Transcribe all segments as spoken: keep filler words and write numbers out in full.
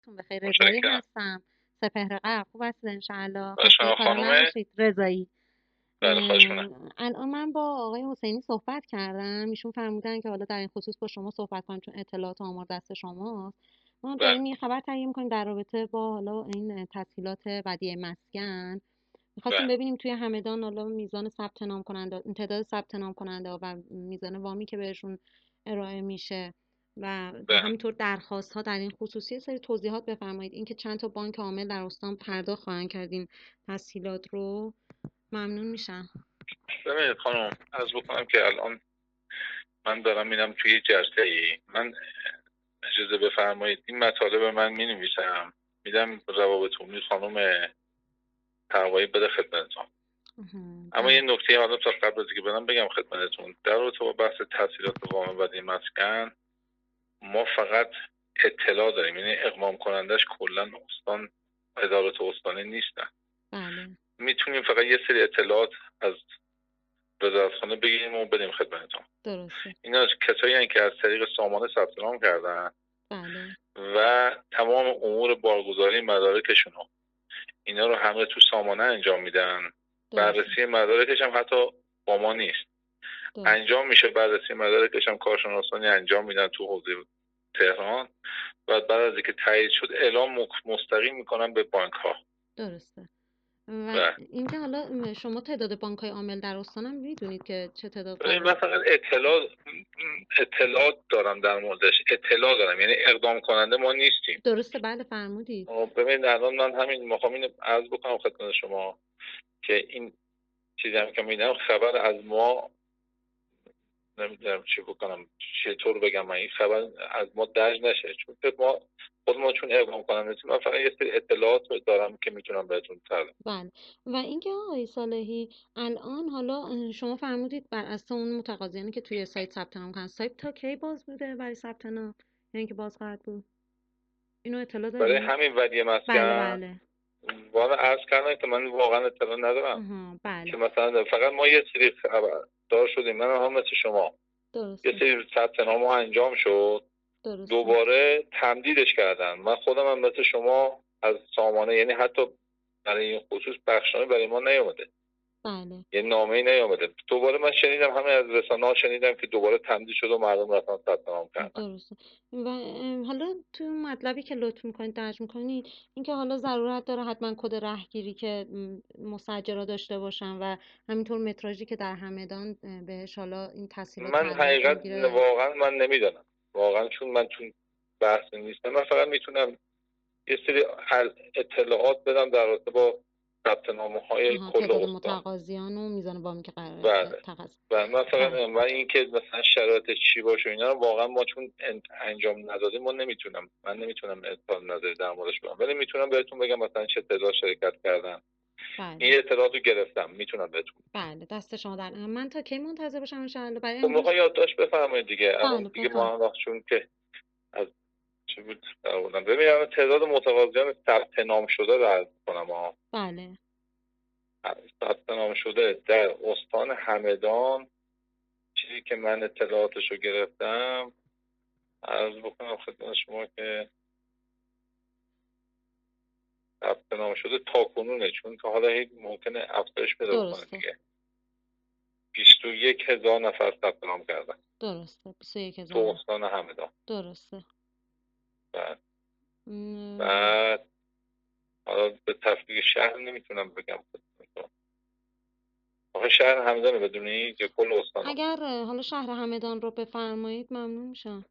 تون بخیر. رضایی متشکرم. هستم، سپهر غرب. خوب هستید انشاءالله؟ و خسته شما کارا خانومه؟ نباشید. رضایی. بله خواهش کنم. الان من با آقای حسینی صحبت کردم، ایشون فرمودن که حالا در این خصوص با شما صحبت کنیم چون اطلاعات و آمار دست شماست. ما بله داریم یه خبر تهیه می‌کنیم در رابطه با حالا این تسهیلات ودیعه مسکن. می‌خواستیم بله ببینیم توی همدان حالا میزان ثبت نام کننده، تعداد ثبت نام کننده و میزان وامی که بهشون ارائه میشه و بله. همینطور درخواست ها در این خصوصی سری توضیحات بفرمایید. اینکه چند تا بانک عامل در استان پرداخت خواهند کرد این تسهیلات رو، ممنون میشم. ببینید خانم، عرض بکنم که الان من دارم میرم توی جلسه ای. من اجازه بفرمایید این مطالب من می نویسم میدم روابط عمومی خانم تقوایی بده خدمتتون. اما یه نکته حالا تا قبل از اینکه بدم بگم خدمتتون در رابطه با بحث تسهیلات وام ودیعه مسکن، ما فقط اطلاع داریم، یعنی اقمام کنندش کلا استان ادارات استانی نیستن. بله میتونیم فقط یه سری اطلاعات از وزارتخانه بگیریم و بدیم خدمتتون. درسته. اینا کسایی هستند که از طریق سامانه ثبت نام کردن بله و تمام امور بارگذاری مدارکشون رو اینا رو همه تو سامانه انجام میدن. درسته. بررسی مدارکش هم حتی با ما نیست. درسته. انجام میشه بررسی مدارکش هم کارشناسانی انجام میدن تو حوزه تهران و بعد از اینکه تایید شد اعلام مستقیم میکنن به بانک ها. درسته. و و اینکه حالا شما تعداد بانک های عامل در استان هم میدونید که چه تعداد ببین قرار؟ من فقط اطلاع اطلاعات دارم در موردش، اطلاع دارم، یعنی اقدام کننده ما نیستیم. درسته بله فرمودید. ببین الان من همین میخوام اینو عرض بکنم خدمت شما که این چیزی هم که میدم خبر از ما، نمیدونم چی بکنم چطور بگم، من این خبر از ما درج نشه چون ما خود ما چون اقدام کننده من فقط یه سری اطلاعات دارم که میتونم بهتون بدم. بله. و اینکه آقای صالحی الان حالا شما فرمودید بر اساس اون متقاضیانی که توی سایت ثبت نام کردن، سایت تا کی باز بوده برای ثبت نام؟ یعنی که باز خواهد بود؟ اینو اطلاع برای دارید؟ همین ودیعه بله مسکن بله. والا عرض کردم که من واقعا اطلاع ندارم آها بله. که مثلا فقط ما یه سری خبردار شدیم، من هم مثل شما درسته. یه سری ثبت نام ها انجام شد، درسته. دوباره تمدیدش کردن. من خودم هم مثل شما از سامانه، یعنی حتی برای این خصوص بخشنامه برای ما نیومده، بله. یه نامه‌ای نیومده. دوباره من شنیدم، همه از رسانه‌ها شنیدم که دوباره تمدید شد و مردم رفتن ثبت نام کردن. درسته. و اه، حالا تو مطلبی که لطف میکنید درج میکنید اینکه حالا ضرورت داره حتما کد رهگیری که م، مسجرا داشته باشن و همینطور متراژی که در همدان اه، بهش حالا این تسهیلات من تعلق حقیقت میگیره. واقعا من نمیدونم، واقعا چون من چون بحث نیستم، من فقط میتونم یه سری اطلاعات بدم در رابطه با ثبت نامه‌های آها کل تعداد استان. متقاضیان و میزان وامی که قراره بله تقاضا. و من فقط بله. و اینکه مثلا شرایط چی باشه اینا رو واقعا ما چون انجام ندادیم ما نمیتونم، من نمیتونم اطلاع نظری در موردش بدم، ولی میتونم بهتون بگم مثلا چه تعداد شرکت کردن. بله. این اطلاعات رو گرفتم میتونم بهتون. بله دست شما در نعم. من تا کی منتظر باشم انشاءالله برای خب امروز؟ میخوای یادداشت بفرمایید دیگه. الان بله دیگه ما بفرم. هم وقت چون که از چی بود بودم ببینم تعداد متقاضیان ثبت نام شده رو عرض کنم ها. بله. ثبت نام شده در استان همدان، چیزی که من اطلاعاتش رو گرفتم عرض بکنم خدمت شما که ثبت نام شده تا کنونه، چون که حالا هیچ ممکنه افزایش پیدا بکنه درسته. دیگه، بیست و یک هزار نفر ثبت نام کردن درسته. بیست و یک تو هزار. استان همدان. درسته. بعد م، بعد حالا به تفریق شهر نمیتونم بگم خدمتتون. آخه شهر همدانه بدونی که کل استان ها. اگر اه، حالا شهر همدان رو بفرمایید ممنون میشم.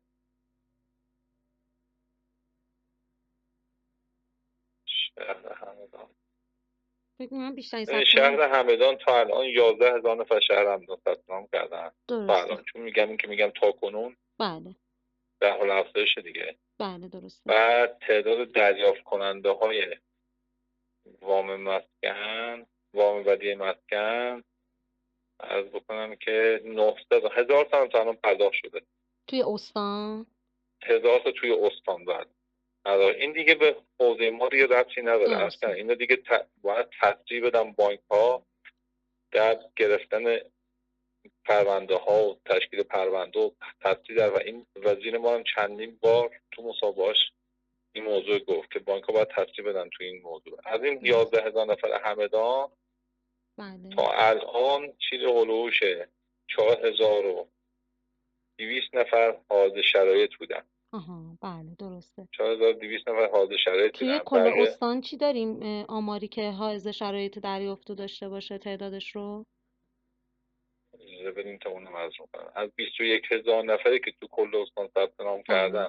شهر همدان فکر می‌کنم بیشترین ببین ثبت نام. شهر همدان تا الان یازده هزار نفر شهر همدان ثبت نام کردن تا درسته. الان، چون میگم این که میگم تا کنون بله. در حال افزایش دیگه. بله درسته. بعد تعداد دریافت کننده های وام مسکن، وام ودیعه مسکن عرض بکنم که نهصد هزار تا تا الان پرداخت شده. توی استان. هزار تا توی استان. بعد این دیگه به حوزه ما دیگه ربطی نداره اصلا. درسته. اینا دیگه ت... باید تسریع بدن بانک ها در گرفتن پرونده ها و تشکیل پرونده و تسریع در و این وزیر ما هم چندین بار تو مصاحبهاش این موضوع گفت که بانک ها باید تسریع بدن تو این موضوع. از این یازده هزار نفر همدان بله تا الان چیز هلوشه چهار هزار و دویست نفر حاضر شرایط بودن. آها بله درسته. چهار هزار و دویست نفر حاضر شرایط توی بودن. کل بقیه استان چی داریم اه، آماری که حائز شرایط دریافتو داشته باشه تعدادش رو؟ اجازه بدین تا اونم عرض میکنم. از بیست و یک هزار نفری که تو کل استان ثبت نام بله کردن،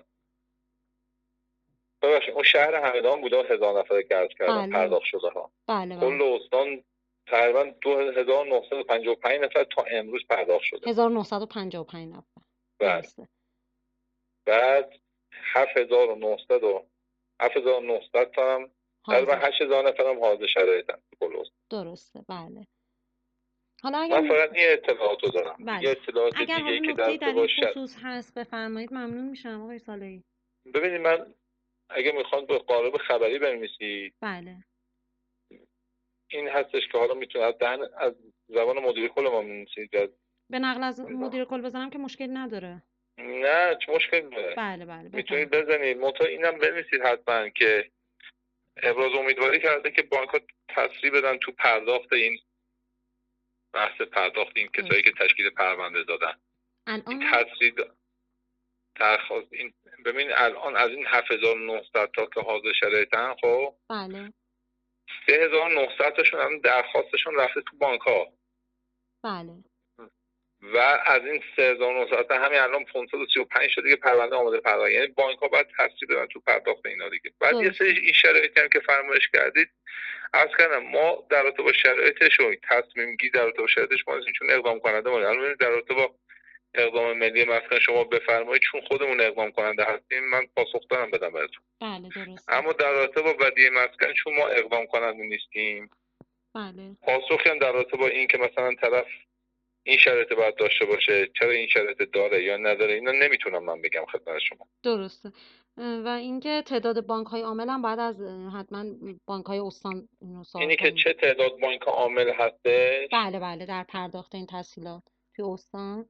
ببخشید اون شهر همدان بوده هزار نفری که عرض کردم بله پرداخت شده ها. بله کل بله استان تقریبا دو هزار و نهصد و پنجاه و پنج نفر تا امروز پرداخت شده. هزار و نهصد و پنجاه و پنج نفر بله. درسته. بعد هفت هزار و نهصد و هفت هزار و نهصد تا هم تقریبا حاضر هشت هزار نفر هم حاضر شرایطن تو کل استان. درسته. بله حالا من اگر فقط این اطلاعاتو دارم. بله یه اطلاعات اگر دیگه ای حالا که در نکته‌ای در ارتباط این شد. خصوص هست بفرمایید ممنون میشم آقای صالحی. ببینید من اگه میخوان به قالب خبری بنویسید بله این هستش که حالا میتونه از دهن از زبان مدیر کل ما بنویسید. به نقل از مدیر کل بزنم که مشکلی نداره. نه چه مشکلی داره. بله بله میتونید بفرمایید. بزنید. منتها اینم بنویسید حتما که ابراز امیدواری کرده که بانک ها تسریع بدن تو پرداخت این بحث پرداخت این کسایی که تشکیل پرونده دادن. این الان تسریع درخواست این ببین الان از این هفت هزار و نهصد تا که حاضر شرایطن خب بله سه هزار و نهصد تاشون هم درخواستشون رفته تو بانک ها بله و از این سه هزار و نهصد تا همین الان پانصد و سی و پنج تا دیگه پرونده آماده پرداخت. یعنی بانک ها باید تسریع بدن تو پرداخت اینا دیگه. بعد یه درسته. سری این شرایطی هم که فرمایش کردید عرض کردم ما در رابطه با شرایطش و تصمیم گیری در رابطه با شرایطش ما چون اقدام کننده ما الان در رابطه با اقدام ملی مسکن شما بفرمایید چون خودمون اقدام کننده هستیم من پاسخ دارم بدم بهتون. بله درسته. اما در رابطه با بدیه مسکن چون ما اقدام کننده نیستیم بله پاسخی هم در رابطه با این که مثلا طرف این شرایط باید داشته باشه چرا این شرایط داره یا نداره اینا نمیتونم من بگم خدمت شما. درسته. اه، و اینکه تعداد بانک های عامل هم بعد از اه، حتما بانک های استان اینو سوال اینی که کنیم. چه تعداد بانک عامل هستش بله بله در پرداخت این تسهیلات توی استان.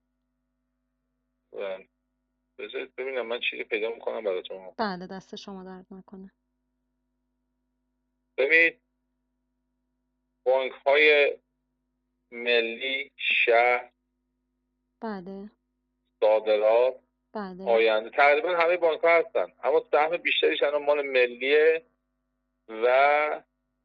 و بذارید ببینم من چیزی پیدا میکنم براتون. بله دست شما درد نکنه. ببینید بانک های ملی شهر بله صادرات بله آینده تقریبا همه بانک ها هستن اما سهم بیشتریش الان مال ملیه و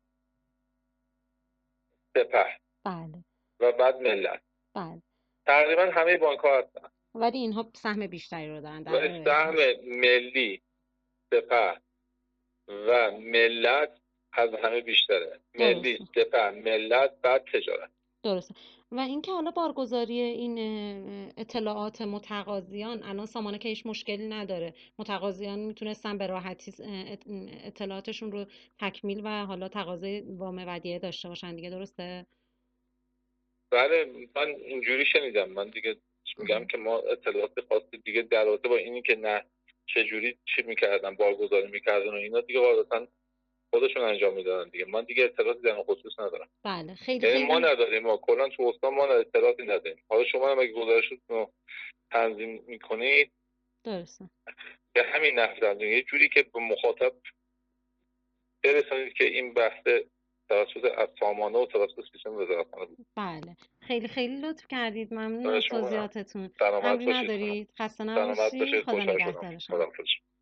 سپه بله و بعد ملت. بله تقریبا همه بانک ها هستن ولی اینها سهم بیشتری رو دارن در ولی ارائه سهم تسهیلات. ملی سپه و ملت از همه بیشتره. ملی درسته سپه ملت بعد تجارت. درسته. و اینکه حالا بارگذاری این اه، اطلاعات متقاضیان الان سامانه که هیچ مشکلی نداره متقاضیان میتونستن به راحتی اه، اط- اطلاعاتشون رو تکمیل و حالا تقاضای وام ودیعه داشته باشن دیگه درسته؟ بله من اینجوری شنیدم. من دیگه میگم آها. که ما اطلاعات خاصی دیگه در رابطه با اینی که نه چجوری چی میکردن بارگذاری میکردن و اینا دیگه قاعدتا خودشون انجام میدادن دیگه. من دیگه اطلاعاتی در اون خصوص ندارم. بله خیلی یعنی ما خیلی نداریم ما کلا تو استان ما اطلاعاتی نداریم. حالا شما هم اگه گزارشتون رو تنظیم میکنید درسته. به همین نحو تنظیم یه جوری که به مخاطب برسانید که این بحث توسط از سامانه و توسط سیستم وزارتخانه بود. بله خیلی خیلی لطف کردید ممنون از خواهش می‌کنم. توضیحاتتون. سلامت امری باشید. ندارید خسته سلامت نباشید باشید. خدا خوشحال شدم. نگهدار شما. خداحافظ.